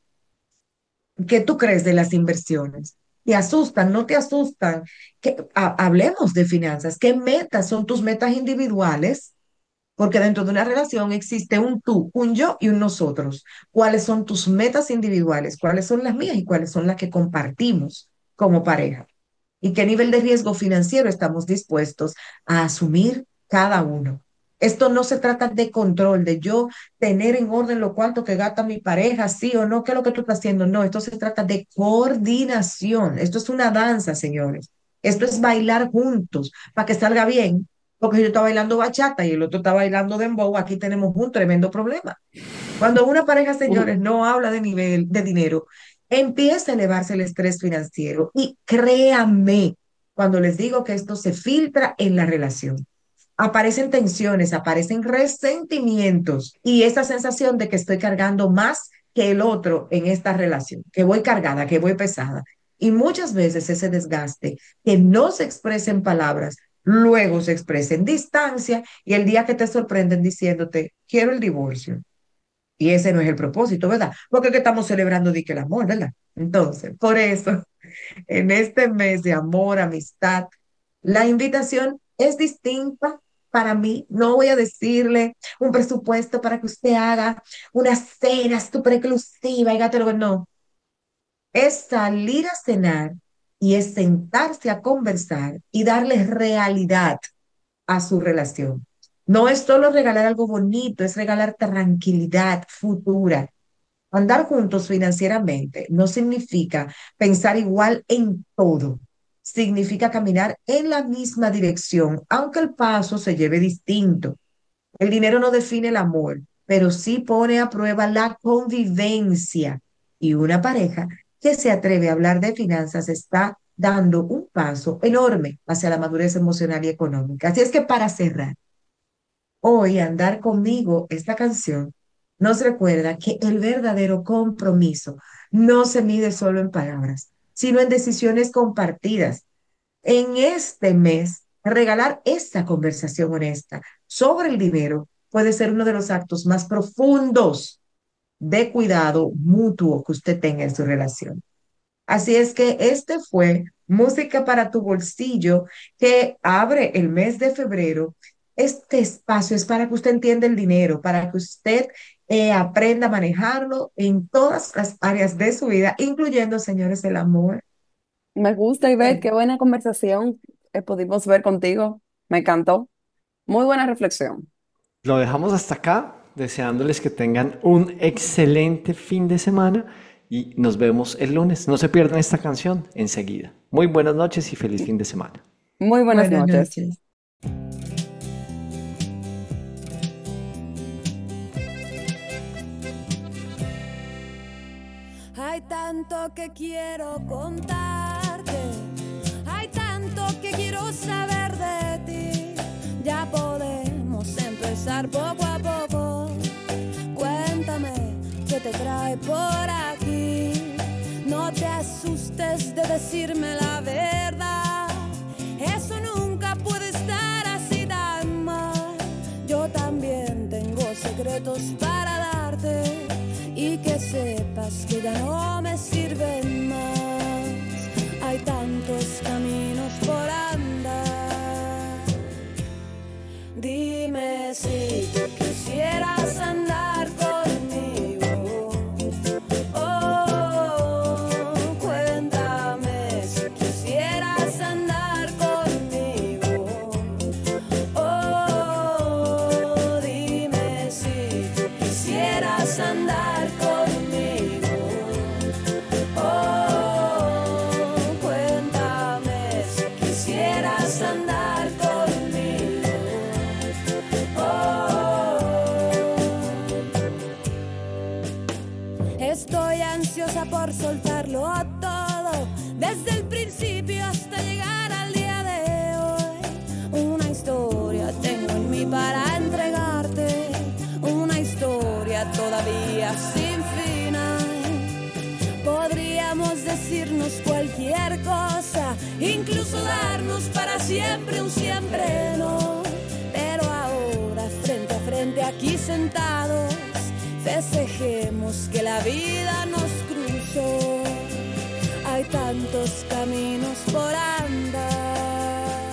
¿Qué tú crees de las inversiones? ¿Te asustan? ¿No te asustan? Hablemos de finanzas. ¿Qué metas son tus metas individuales? Porque dentro de una relación existe un tú, un yo y un nosotros. ¿Cuáles son tus metas individuales? ¿Cuáles son las mías y cuáles son las que compartimos como pareja? ¿Y qué nivel de riesgo financiero estamos dispuestos a asumir cada uno? Esto no se trata de control, de yo tener en orden lo cuánto que gasta mi pareja, sí o no, qué es lo que tú estás haciendo. No, esto se trata de coordinación. Esto es una danza, señores. Esto es bailar juntos para que salga bien. Porque yo estaba bailando bachata y el otro está bailando dembow, aquí tenemos un tremendo problema. Cuando una pareja, señores, no habla de nivel de dinero, empieza a elevarse el estrés financiero. Y créanme, cuando les digo que esto se filtra en la relación, aparecen tensiones, aparecen resentimientos y esa sensación de que estoy cargando más que el otro en esta relación, que voy cargada, que voy pesada. Y muchas veces ese desgaste que no se expresa en palabras, luego se expresa en distancia y el día que te sorprenden diciéndote, quiero el divorcio. Y ese no es el propósito, ¿verdad? Porque que estamos celebrando de que el amor, ¿verdad? Entonces, por eso, en este mes de amor, amistad, la invitación es distinta para mí. No voy a decirle un presupuesto para que usted haga una cena súper exclusiva y gaste lo que no. Es salir a cenar y es sentarse a conversar y darle realidad a su relación. No es solo regalar algo bonito, es regalar tranquilidad futura. Andar juntos financieramente no significa pensar igual en todo. Significa caminar en la misma dirección, aunque el paso se lleve distinto. El dinero no define el amor, pero sí pone a prueba la convivencia. Y una pareja que se atreve a hablar de finanzas está dando un paso enorme hacia la madurez emocional y económica. Así es que para cerrar, hoy Andar conmigo, esta canción, nos recuerda que el verdadero compromiso no se mide solo en palabras, sino en decisiones compartidas. En este mes, regalar esta conversación honesta sobre el dinero puede ser uno de los actos más profundos de cuidado mutuo que usted tenga en su relación. Así es que este fue Música para tu bolsillo, que abre el mes de febrero. Este espacio es para que usted entienda el dinero, para que usted aprenda a manejarlo en todas las áreas de su vida, incluyendo, señores, el amor. Me gusta, Ivette, qué buena conversación pudimos ver contigo. Me encantó. Muy buena reflexión. Lo dejamos hasta acá, deseándoles que tengan un excelente fin de semana y nos vemos el lunes. No se pierdan esta canción enseguida. Muy buenas noches y feliz fin de semana. Muy buenas noches. Hay tanto que quiero contarte, hay tanto que quiero saber de ti. Ya podemos empezar poco a poco. Cuéntame qué te trae por aquí. No te asustes de decirme la verdad. Eso nunca puede estar así tan mal. Yo también tengo secretos para darte. Y que sepas que ya no me sirven más. Hay tantos caminos por andar. Dime si tú quisieras andar conmigo. Oh, cuéntame si quisieras andar conmigo. Oh, dime si tú quisieras andar. Estoy ansiosa por soltarlo todo, desde el principio hasta llegar al día de hoy. Una historia tengo en mí para entregarte, una historia todavía sin final. Podríamos decirnos cualquier cosa, incluso darnos para siempre un siempre no. Pero ahora frente a frente aquí sentados, festejemos que la vida nos cruzó. Hay tantos caminos por andar.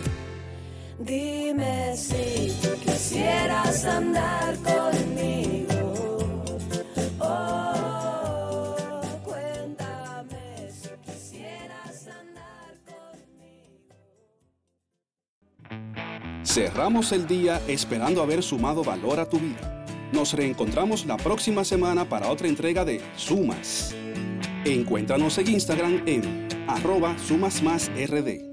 Dime si tú quisieras andar conmigo. Oh, cuéntame si quisieras andar conmigo. Cerramos el día esperando haber sumado valor a tu vida. Nos reencontramos la próxima semana para otra entrega de Sumas. Encuéntranos en Instagram en @sumasmasrd.